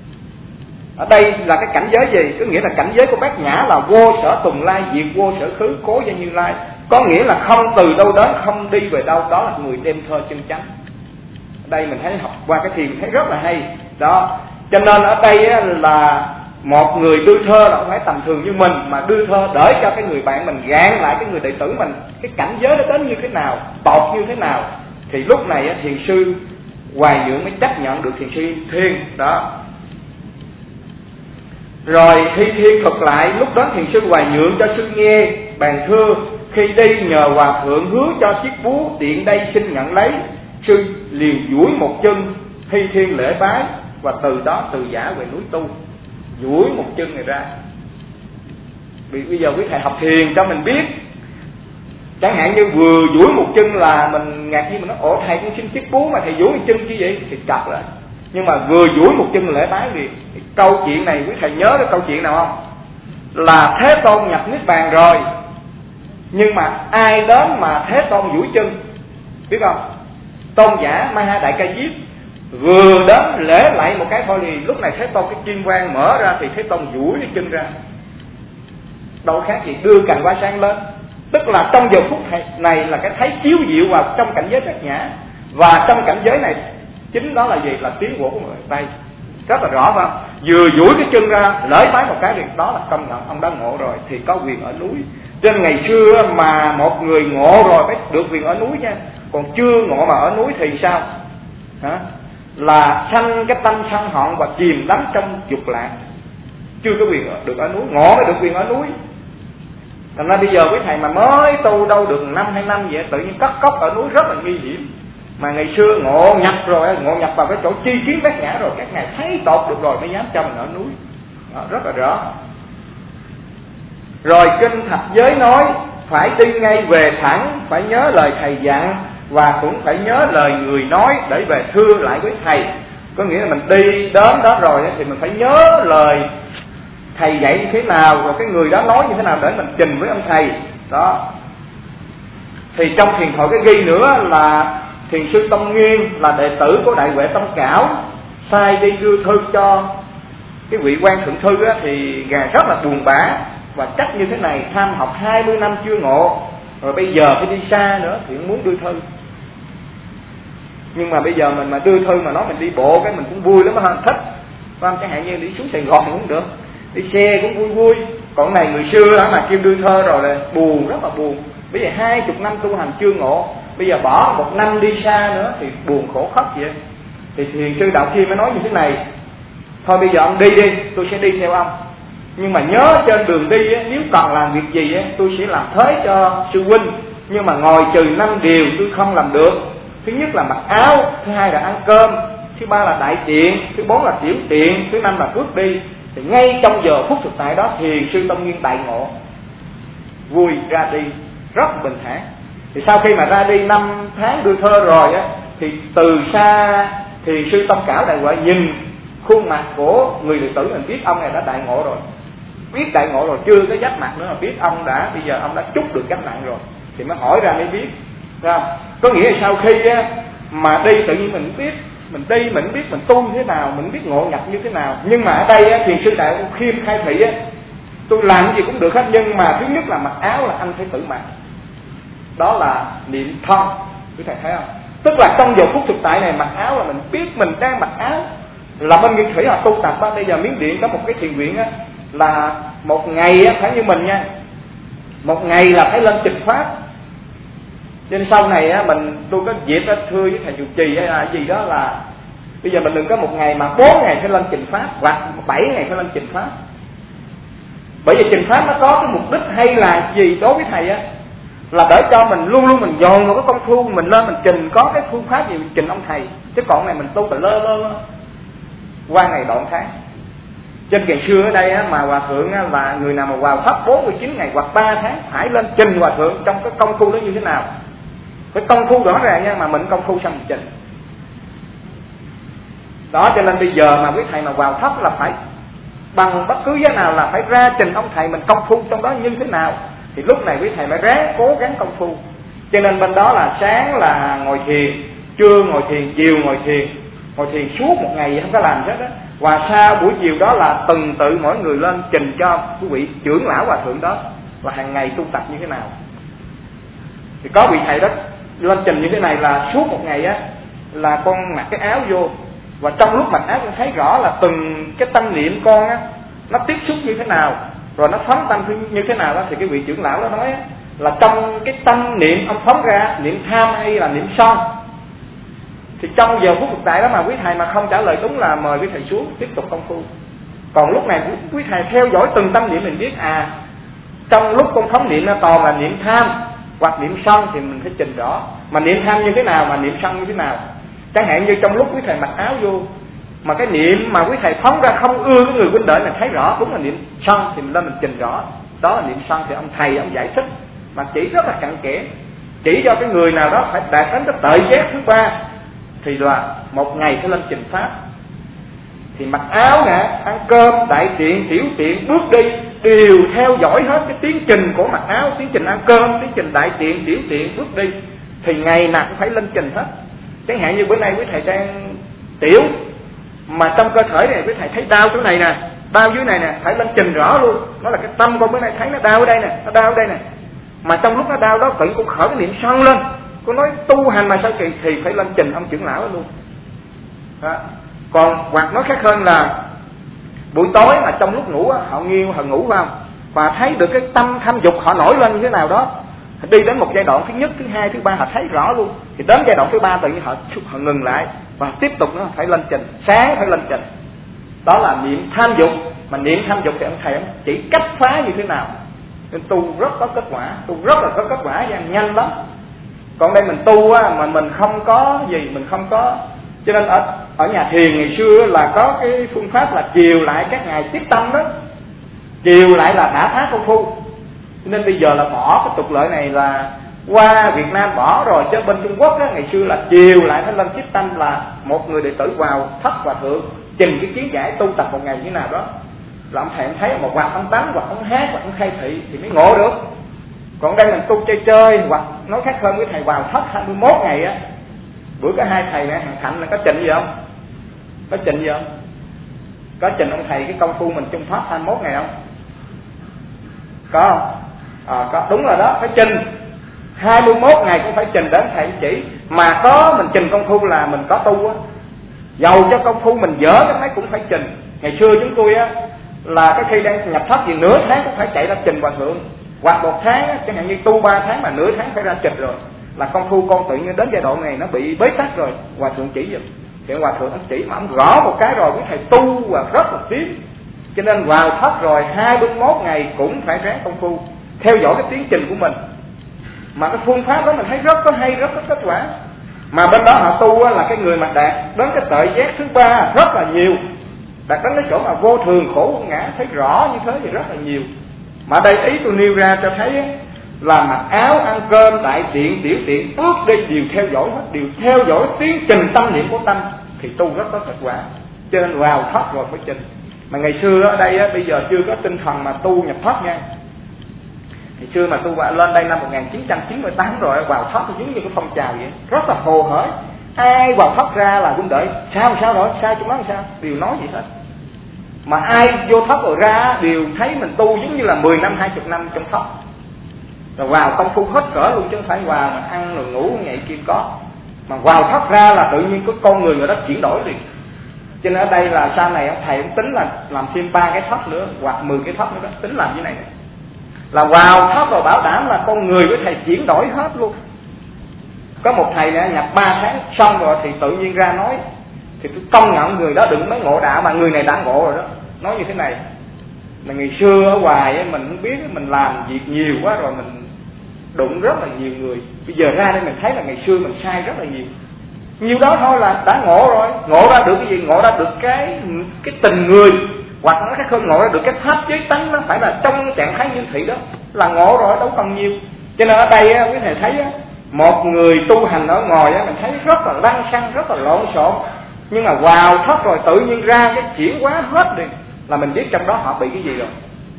Ở đây là cái cảnh giới gì? Có nghĩa là cảnh giới của Bát Nhã là vô sở tùng lai, diệt vô sở khứ, cố gia Như Lai. Có nghĩa là không từ đâu đến, không đi về đâu. Đó là người đem thơ chân chánh. Ở đây mình thấy học qua cái thiền thấy rất là hay đó. Cho nên ở đây là một người đưa thơ là không phải tầm thường như mình, mà đưa thơ để cho cái người bạn mình gạn lại cái người đệ tử mình, cái cảnh giới đó đến như thế nào, tột như thế nào. Thì lúc này Thiền sư Hoài Nhượng mới chấp nhận được Thiền sư Thiên đó. Rồi Hy Thiên thuật lại lúc đó Thiền sư Hoài Nhượng cho sư nghe, bàn thưa: khi đi nhờ hòa thượng hứa cho chiếc búa, tiện đây xin nhận lấy. Sư liền duỗi một chân, Hy Thiên lễ bái, và từ đó từ giả về núi tu, duỗi một chân này ra. Vì bây giờ quý thầy học thiền cho mình biết, chẳng hạn như vừa duỗi một chân là mình ngạc nhiên, mình nói ủa thầy cũng xin chiếc bú mà thầy duỗi một chân chứ vậy, thì chặt lại. Nhưng mà vừa duỗi một chân lễ bái liền. Câu chuyện này quý thầy nhớ cái câu chuyện nào không? Là Thế Tôn nhập niết bàn rồi, nhưng mà ai đến mà Thế Tôn duỗi chân biết không? Tôn giả Maha Đại Ca Diếp vừa đến lễ lạy một cái thôi thì lúc này Thế Tôn cái kim quang mở ra thì Thế Tôn duỗi cái chân ra, đâu khác gì đưa cành hoa sen lên. Tức là trong giờ phút này là cái thấy chiếu diệu vào trong cảnh giới bát nhã, và trong cảnh giới này chính đó là gì? Là tiến bộ của người Tây, rất là rõ phải không? Vừa duỗi cái chân ra lễ bái một cái thì đó là công nhận ông đã ngộ rồi, thì có quyền ở núi. Trên ngày xưa mà một người ngộ rồi phải được quyền ở núi nha, còn chưa ngộ mà ở núi thì sao? Hả? Là sanh cái tâm sân hận và chìm đắm trong dục lạc, chưa có quyền được ở núi. Ngộ mới được quyền ở núi. Thành ra bây giờ quý thầy mà mới tu đâu được 1-2 năm vậy, tự nhiên cất cốc ở núi rất là nguy hiểm. Mà ngày xưa ngộ nhập rồi, ngộ nhập vào cái chỗ chi kiến bát nhã rồi, các ngài thấy tột được rồi mới dám cho mình ở núi. Đó, rất là rõ. Rồi kinh thập giới nói phải đi ngay về thẳng, phải nhớ lời thầy dặn, và cũng phải nhớ lời người nói để về thưa lại với thầy. Có nghĩa là mình đi đến đó rồi thì mình phải nhớ lời thầy dạy như thế nào, rồi cái người đó nói như thế nào để mình trình với ông thầy. Đó. Thì trong thiền thoại cái ghi nữa là thiền sư Tông Nguyên là đệ tử của Đại Huệ Tông Cảo, sai đi đưa thư cho cái vị quan thượng thư á, thì ngài rất là buồn bã và trách như thế này: tham học 20 năm chưa ngộ, rồi bây giờ phải đi xa nữa thì muốn đưa thư. Nhưng mà bây giờ mình mà đưa thư mà nói mình đi bộ cái mình cũng vui lắm, hơn thích. Chẳng hạn như đi xuống Sài Gòn cũng được, đi xe cũng vui vui. Còn này người xưa đó mà kêu đưa thơ rồi là buồn, rất là buồn. Bây giờ 20 năm tu hành chưa ngộ, bây giờ bỏ 1 năm đi xa nữa thì buồn khổ khóc vậy. Thì thiền sư Đạo Kim mới nói như thế này: thôi bây giờ ông đi đi, tôi sẽ đi theo ông. Nhưng mà nhớ trên đường đi á, nếu còn làm việc gì á, tôi sẽ làm thế cho sư huynh. Nhưng mà ngồi trừ 5 điều tôi không làm được. Thứ nhất là mặc áo, thứ hai là ăn cơm, thứ ba là đại tiện, thứ 4 là tiểu tiện, thứ 5 là bước đi. Thì ngay trong giờ phút thực tại đó thiền sư Tông Nguyên đại ngộ, vui ra đi rất bình thản. Thì sau khi mà ra đi 5 tháng đưa thơ rồi á, thì từ xa thiền sư Tông Cảo Đại Huệ nhìn khuôn mặt của người đệ tử mình biết ông này đã đại ngộ rồi. Biết đại ngộ rồi, chưa có giáp mặt nữa mà biết ông đã, bây giờ ông đã trút được gánh nặng rồi. Thì mới hỏi ra mới biết. Không? Có nghĩa là sau khi á, mà đi tự nhiên mình biết, mình đi mình biết mình tu như thế nào, mình biết ngộ nhập như thế nào. Nhưng mà ở đây á, thiền sư Đại Khiêm khai thị á, tôi làm gì cũng được hết, nhưng mà thứ nhất là mặc áo là anh phải tự mặc. Đó là niệm thân, quý thầy thấy không? Tức là trong giờ phút thực tại này mặc áo là mình biết mình đang mặc áo. Là bên Nguyên Thủy họ tu tập á, bây giờ Miến Điện có một cái thiền viện á, là một ngày á, phải như mình nha, một ngày là phải lên trình pháp. Cho nên sau này á, tôi có dịp á, thưa với thầy trụ trì hay là gì đó là bây giờ mình đừng có một ngày mà 4 ngày phải lên trình pháp, hoặc 7 ngày phải lên trình pháp. Bởi vì trình pháp nó có cái mục đích hay là gì đối với thầy á, là để cho mình luôn luôn mình dồn vào cái công phu mình lên mình trình, có cái phương pháp gì mình trình ông thầy. Chứ còn này mình tu là lơ qua ngày đoạn tháng. Trên ngày xưa ở đây á, mà hòa thượng á, là người nào mà vào pháp 49 ngày hoặc 3 tháng phải lên trình hòa thượng trong cái công phu đó như thế nào. Cái công phu rõ ràng nha, mà mình công phu xong mình trình. Đó, cho nên bây giờ mà quý thầy mà vào pháp là phải bằng bất cứ giá nào là phải ra trình ông thầy mình công phu trong đó như thế nào. Thì lúc này quý thầy mới ráng cố gắng công phu. Cho nên bên đó là sáng là ngồi thiền, trưa ngồi thiền, chiều ngồi thiền suốt một ngày không có làm hết á. Và sau buổi chiều đó là từng tự mỗi người lên trình cho quý vị trưởng lão hòa thượng đó là hàng ngày tu tập như thế nào. Thì có vị thầy đó lên trình như thế này là suốt một ngày á, là con mặc cái áo vô, và trong lúc mặc áo con thấy rõ là từng cái tâm niệm con á, nó tiếp xúc như thế nào, rồi nó phóng tâm như thế nào đó. Thì cái vị trưởng lão đó nói á, là trong cái tâm niệm ông phóng ra niệm tham hay là niệm sân. Thì trong giờ phút thực tại đó mà quý thầy mà không trả lời đúng là mời quý thầy xuống tiếp tục công phu. Còn lúc này quý thầy theo dõi từng tâm niệm mình biết trong lúc con phóng niệm nó toàn là niệm tham hoặc niệm sân thì mình phải trình rõ. Mà niệm tham như thế nào, mà niệm sân như thế nào. Chẳng hạn như trong lúc quý thầy mặc áo vô, mà cái niệm mà quý thầy phóng ra không ưa cái người huynh đệ mình thấy rõ đúng là niệm sân, thì mình lên mình trình rõ đó là niệm sân. Thì ông thầy ông giải thích mà chỉ rất là cặn kẽ, chỉ cho cái người nào đó phải đạt đến cái tuệ giác thứ ba thì là một ngày phải lên trình pháp. Thì mặc áo nè, ăn cơm, đại tiện, tiểu tiện, bước đi đều theo dõi hết cái tiến trình của mặc áo, tiến trình ăn cơm, tiến trình đại tiện, tiểu tiện, bước đi. Thì ngày nào cũng phải lên trình hết. Chẳng hạn như bữa nay quý thầy đang tiểu, mà trong cơ thể này quý thầy thấy đau chỗ này nè, đau dưới này nè, phải lên trình rõ luôn. Nó là cái tâm con bữa nay thấy nó đau ở đây nè, nó đau ở đây nè. Mà trong lúc nó đau đó tự cũng khởi cái niệm sân lên. Cô nói tu hành mà sao kỳ thì phải lên trình ông trưởng lão đó luôn đó. Còn hoặc nói khác hơn là buổi tối mà trong lúc ngủ á, họ nghiêng họ ngủ phải không, và thấy được cái tâm tham dục họ nổi lên như thế nào đó, đi đến một giai đoạn thứ nhất, thứ hai, thứ ba họ thấy rõ luôn, thì đến giai đoạn thứ ba tự nhiên họ ngừng lại và tiếp tục nữa phải lên trình, sáng phải lên trình. Đó là niệm tham dục. Mà niệm tham dục thì ông thầy chỉ cách phá như thế nào, nên tu rất có kết quả, tu rất là có kết quả và nhanh lắm. Còn đây mình tu á, mà mình không có gì, mình không có, cho nên ở nhà thiền ngày xưa là có cái phương pháp là chiều lại các ngày tiếp tâm đó, chiều lại là đã phá công phu. Cho nên bây giờ là bỏ cái tục lệ này là qua Việt Nam bỏ rồi, chứ bên Trung Quốc đó, ngày xưa là chiều lại phải lên tiếp tâm, là một người đệ tử vào thất hòa thượng trình cái kiến giải tu tập một ngày như thế nào đó, là ông thầy thấy một hoặc ông tắm, hoặc ông hát, hoặc ông khai thị thì mới ngộ được. Còn đây mình tu chơi, hoặc nói khác hơn với thầy vào thất 21 ngày á. Bữa có hai thầy này Hàng Thạnh là có trình gì không? Có trình gì không? Có trình ông thầy cái công phu mình chung pháp 21 ngày không? Có không? Có, đúng rồi đó, phải trình 21 ngày cũng phải trình đến thầy chỉ. Mà có mình trình công phu là mình có tu á. Dầu cho công phu mình dở cái mấy cũng phải trình. Ngày xưa chúng tôi á là cái khi đang nhập thất gì nửa tháng cũng phải chạy ra trình hòa thượng. Hoặc một tháng á, chẳng hạn như tu 3 tháng mà nửa tháng phải ra trình rồi, là công phu con tự nhiên đến giai đoạn này nó bị bế tắc rồi, hòa thượng chỉ giùm. Thì hòa thượng ông chỉ mà ông gõ một cái rồi, cái thầy tu và rất là tiến. Cho nên vào thất rồi 21 ngày cũng phải ráng công phu theo dõi cái tiến trình của mình. Mà cái phương pháp đó mình thấy rất có hay, rất có kết quả. Mà bên đó họ tu là cái người mà đạt đến cái tuệ giác thứ ba rất là nhiều, đạt đến cái chỗ mà vô thường khổ vô ngã thấy rõ như thế thì rất là nhiều. Mà đây ý tôi nêu ra cho thấy là mặc áo, ăn cơm, đại tiện, tiểu tiện, bước đi đều theo dõi hết, đều theo dõi tiến trình tâm niệm của tâm thì tu rất có kết quả. Cho nên vào thất rồi phải trình. Mà ngày xưa ở đây á, bây giờ chưa có tinh thần mà tu nhập thất nha. Ngày xưa mà tu lên đây năm 1998 rồi vào thất thì giống như cái phong trào vậy, rất là hồ hởi. Ai vào thất ra là cũng đợi sao rồi, sao chúng nó sao, đều nói vậy hết. Mà ai vô thất rồi ra đều thấy mình tu giống như là 10 năm, 20 năm trong thất. Rồi vào công phu hết cỡ luôn, chứ không phải vào mà ăn rồi ngủ ngày kia có. Mà vào thất ra là tự nhiên có con người đó chuyển đổi liền. Cho nên ở đây là sau này thầy cũng tính là làm thêm 3 cái thất nữa, hoặc 10 cái thất nữa đó, tính làm như này. Là vào thất rồi bảo đảm là con người với thầy chuyển đổi hết luôn. Có một thầy này nhập 3 tháng xong rồi thì tự nhiên ra nói, thì tôi công nhận người đó đừng mới ngộ đạo, mà người này đã ngộ rồi đó. Nói như thế này, là ngày xưa ở ngoài mình không biết, mình làm việc nhiều quá rồi mình đụng rất là nhiều người. Bây giờ ra đây mình thấy là ngày xưa mình sai rất là nhiều. Nhiều đó thôi là đã ngộ rồi. Ngộ ra được cái gì? Ngộ ra được cái tình người, hoặc nó khác hơn ngộ ra được cái pháp giới tánh, nó phải là trong trạng thái như thị đó, là ngộ rồi, đâu còn nhiều. Cho nên ở đây quý thầy thấy một người tu hành ở ngoài mình thấy rất là lăng xăng, rất là lộn xộn, nhưng mà vào thất rồi tự nhiên ra cái chuyển hóa hết đi, là mình biết trong đó họ bị cái gì rồi.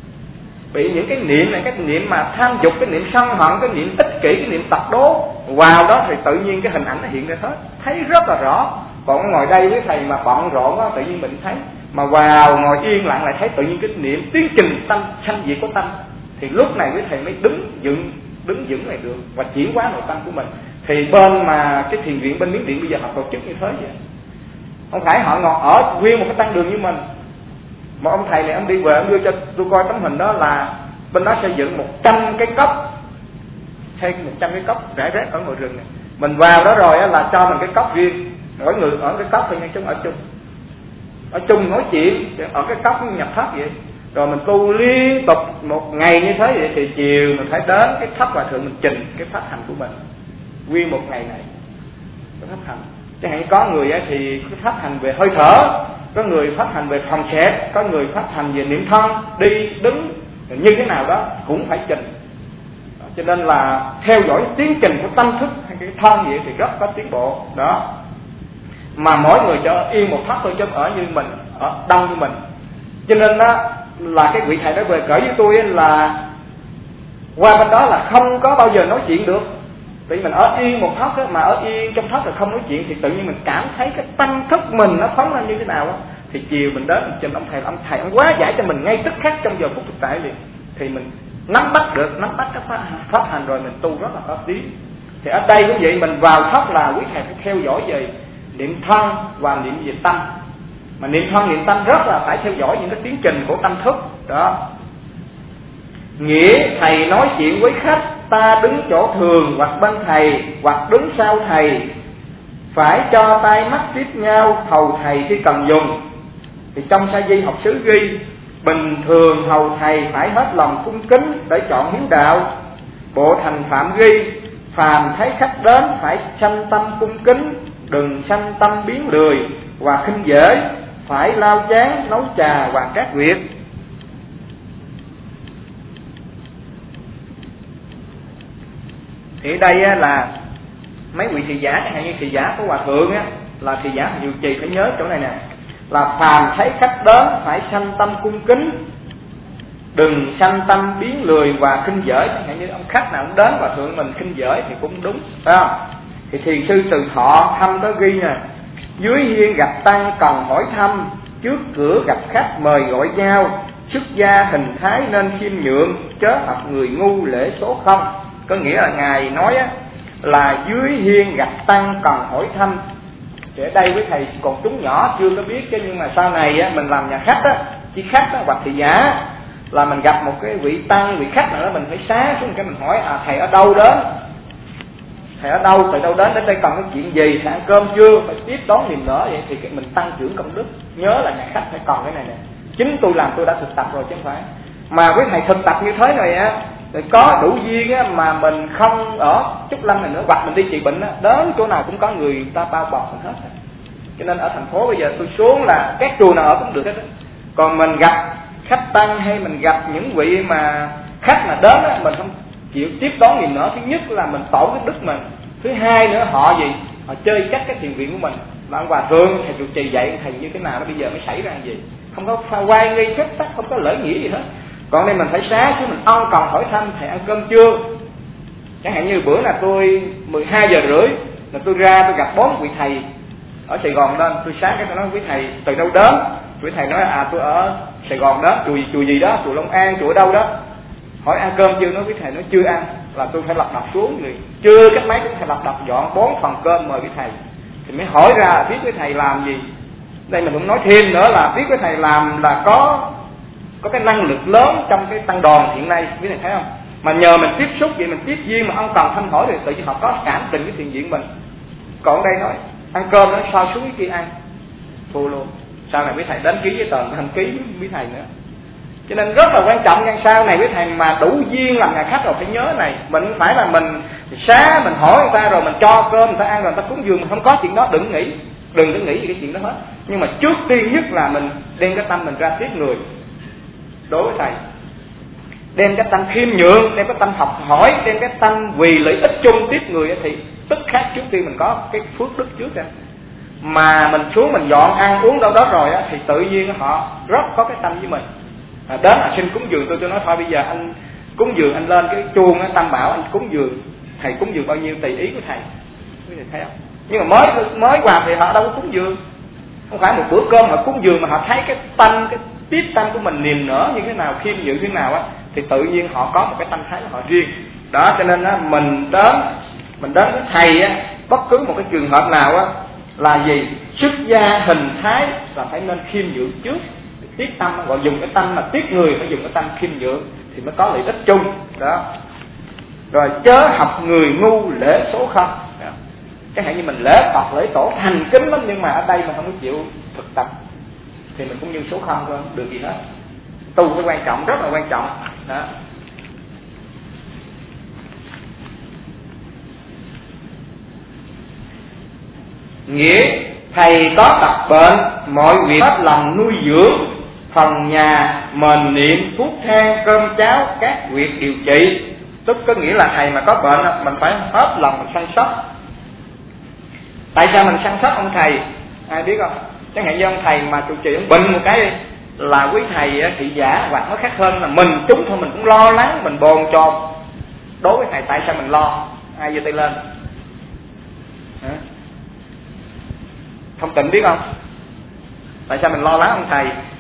Bị những cái niệm này, cái niệm mà tham dục, cái niệm sân hận, cái niệm ích kỷ, cái niệm tập đố. Vào đó thì tự nhiên cái hình ảnh nó hiện ra hết, thấy rất là rõ. Còn ngồi đây với thầy mà bận rộn á, tự nhiên mình thấy. Mà vào ngồi yên lặng lại thấy tự nhiên cái niệm tiến trình tâm, sanh diệt của tâm. Thì lúc này với thầy mới đứng vững này được và chuyển hóa nội tâm của mình. Thì bên mà cái thiền viện bên Miến Điện bây giờ họ tổ chức như thế vậy. Không phải họ ngồi ở nguyên một cái tăng đường như mình. Một ông thầy này ông đi về, ông đưa cho tôi coi tấm hình đó, là bên đó xây dựng 100 cái cốc, xây 100 cái cốc rải rác ở ngoài rừng này. Mình vào đó rồi là cho mình cái cốc riêng, mỗi người ở cái cốc thôi, nhưng chúng ở chung nói chuyện ở cái cốc nhập thất vậy. Rồi mình tu liên tục một ngày như thế vậy, thì chiều mình phải đến cái thất hòa thượng mình trình cái pháp hành của mình nguyên một ngày này, cái pháp hành. Chẳng hạn có người thì cái pháp hành về hơi thở, có người phát hành về phòng xẹp, có người phát hành về niệm thân, đi đứng như thế nào đó cũng phải trình. Cho nên là theo dõi tiến trình của tâm thức hay cái thân vậy thì rất có tiến bộ đó. Mà mỗi người cho yên một thất thôi chứ ở như mình, ở đông như mình. Cho nên đó là cái vị thầy đó về cỡ với tôi là qua bên đó là không có bao giờ nói chuyện được. Vì mình ở yên một thất đó, mà ở yên trong thất là không nói chuyện thì tự nhiên mình cảm thấy cái tâm thức mình nó phóng lên như thế nào đó. Thì chiều mình đến mình trình ông thầy ông quá giải cho mình ngay tức khắc trong giờ phút thực tại liền. Thì mình nắm bắt cái pháp hành rồi mình tu rất là có tiếng. Thì ở đây cũng vậy, mình vào thất là quý thầy phải theo dõi về niệm thân và niệm về tâm. Mà niệm thân niệm tâm rất là phải theo dõi những cái tiến trình của tâm thức đó. Nghĩa thầy nói chuyện với khách, ta đứng chỗ thường hoặc bên thầy hoặc đứng sau thầy, phải cho tay mắt tiếp nhau hầu thầy khi cần dùng. Thì trong sa di học xứ ghi bình thường hầu thầy phải hết lòng cung kính để chọn hiếu đạo. Bộ thành phạm ghi phàm thấy khách đến phải sanh tâm cung kính, đừng sanh tâm biến lười và khinh dễ, phải lau chén nấu trà và các việc. Thì ở đây là mấy vị thị giả, chẳng hạn như thị giả của hòa thượng á, là thị giả Diệu Trì phải nhớ chỗ này nè, là phàm thấy khách đến phải sanh tâm cung kính, đừng sanh tâm biến lười và khinh dễ. Chẳng hạn như ông khách nào cũng đến hòa thượng mình khinh dễ thì cũng đúng, phải không? Thì thiền sư Từ Thọ thăm có ghi nè: dưới hiên gặp tăng cần hỏi thăm, trước cửa gặp khách mời gọi nhau, xuất gia hình thái nên khiêm nhượng, chớ học người ngu lễ số không. Có nghĩa là ngài nói á, là dưới hiên gặp tăng cần hỏi thăm. Thì ở đây với thầy còn chúng nhỏ chưa có biết chứ, nhưng mà sau này á, mình làm nhà khách á, chỉ khách á, hoặc thị giả là mình gặp một cái vị tăng, vị khách nào đó mình phải xá xuống cái mình hỏi thầy ở đâu đến, thầy ở đâu, thầy đâu đến đây cần cái chuyện gì, thầy ăn cơm chưa, phải tiếp đón niềm nở. Vậy thì mình tăng trưởng công đức. Nhớ là nhà khách phải còn cái này nè. Chính tôi làm tôi đã thực tập rồi chứ không phải. Mà với thầy thực tập như thế này á, rồi có đủ duyên á, mà mình không ở Trúc Lâm này nữa, hoặc mình đi trị bệnh á, đến chỗ nào cũng có người ta bao bọc mình hết. Cho nên ở thành phố bây giờ tôi xuống là các chùa nào ở cũng được hết á. Còn mình gặp khách tăng hay mình gặp những vị mà khách mà đến á, mình không chịu tiếp đón niềm nở. Thứ nhất là mình tổn cái đức mình, thứ hai nữa họ gì, họ chơi chắc cái thiền viện của mình. Mà ông hòa thượng thầy trụ trì dạy thầy như thế nào đó bây giờ mới xảy ra gì, không có pha quay nghi phép tắc, không có lễ nghĩa gì hết. Còn đây mình phải xá chứ mình ân cần hỏi thăm thầy ăn cơm chưa. Chẳng hạn như bữa là tôi 12 giờ rưỡi là tôi ra tôi gặp 4 vị thầy ở Sài Gòn lên, tôi sáng cái tôi nói với thầy từ đâu đến. Vị thầy nói tôi ở Sài Gòn đó, chùa gì đó, chùa Long An, chùa ở đâu đó. Hỏi ăn cơm chưa, nói với thầy nói chưa ăn, là tôi phải lật đật xuống rồi, chưa cách mấy cũng phải lật đật dọn 4 phần cơm mời với thầy. Thì mới hỏi ra biết với thầy làm gì. Đây mình cũng nói thêm nữa là biết với thầy làm là có cái năng lực lớn trong cái tăng đoàn hiện nay, quý thầy thấy không? Mà nhờ mình tiếp xúc vậy, mình tiếp duyên mà ông cần thăm hỏi thì tự nhiên họ có cảm tình với thiền viện mình. Còn đây nói ăn cơm nó sao xuống cái kia ăn thua luôn. Sau này quý thầy đến ký với tờ thành ký với quý thầy nữa. Cho nên rất là quan trọng nha, sau này quý thầy mà đủ duyên làm nhà khách rồi phải nhớ này, mình không phải là mình xá mình hỏi người ta rồi mình cho cơm người ta ăn rồi người ta cúng dường, mình không có chuyện đó, đừng có nghĩ về cái chuyện đó hết. Nhưng mà trước tiên nhất là mình đem cái tâm mình ra tiếp người. Đối với thầy, đem cái tâm khiêm nhượng, đem cái tâm học hỏi, đem cái tâm vì lợi ích chung tiếp người thì tức khắc trước tiên mình có cái phước đức trước ra. Mà mình xuống mình dọn ăn uống đâu đó rồi á, thì tự nhiên họ rất có cái tâm với mình. Đến xin cúng dường tôi nói thôi bây giờ anh cúng dường, anh lên cái chuông Tam Bảo anh cúng dường, thầy cúng dường bao nhiêu tùy ý của thầy. Quý vị thấy không? Nhưng mà mới qua thì họ đâu có cúng dường, không phải một bữa cơm họ cúng dường mà họ thấy cái tâm, cái tiếp tâm của mình niềm nở như thế nào, khiêm nhượng thế nào á, thì tự nhiên họ có một cái tâm thái của họ riêng. Đó cho nên á, mình đến với thầy á, bất cứ một cái trường hợp nào á, là gì? Xuất gia hình thái là phải nên khiêm nhượng trước. Tiếp tâm gọi dùng cái tâm mà tiếp người, phải dùng cái tâm khiêm nhượng thì mới có lợi ích chung. Đó. Rồi chớ học người ngu lễ số không. Đó. Chẳng hạn như mình lễ Phật lễ tổ thành kính lắm, nhưng mà ở đây mình không có chịu thực tập thì mình cũng như số không thôi, không được gì hết. Tu cái quan trọng, rất là quan trọng. Đó. Nghĩa thầy có tập bệnh, mọi việc hết lòng nuôi dưỡng, phần nhà mền niệm thuốc thang cơm cháo các việc điều trị. Tức có nghĩa là thầy mà có bệnh mình phải hết lòng mình săn sóc. Tại sao mình săn sóc ông thầy? Ai biết không? Chẳng hạn như ông thầy mà trụ trì ông bệnh một cái đi, là quý thầy thị giả hoặc nói khác hơn là mình chúng thôi mình cũng lo lắng, mình bồn chồn. Đối với thầy tại sao mình lo? Ai giơ tay lên? Hả? Thông tịnh biết không? Tại sao mình lo lắng ông thầy?